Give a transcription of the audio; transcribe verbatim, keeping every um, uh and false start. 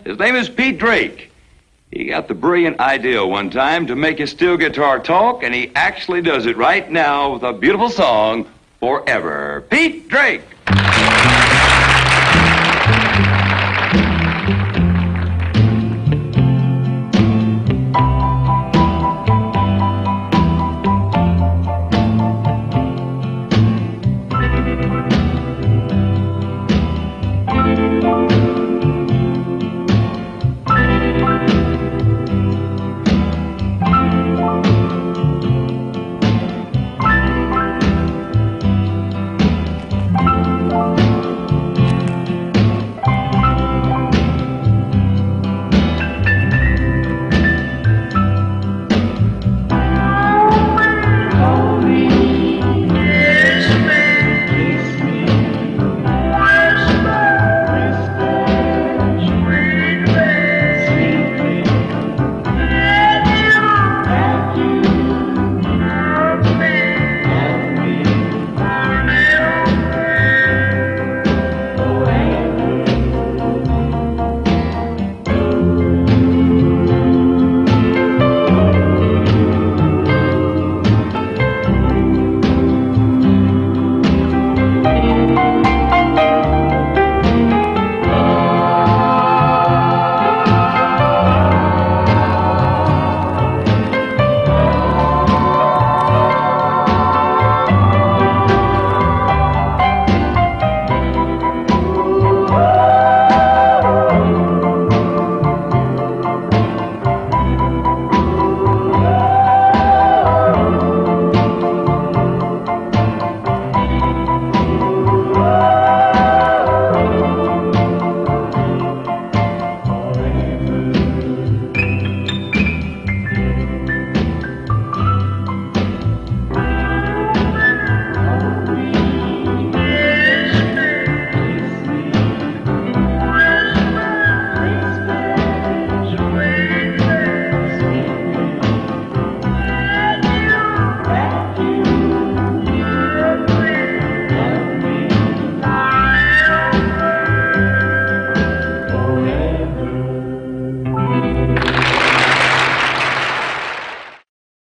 His name is Pete Drake. He got the brilliant idea one time to make his steel guitar talk, and he actually does it right now with a beautiful song, Forever. Pete Drake.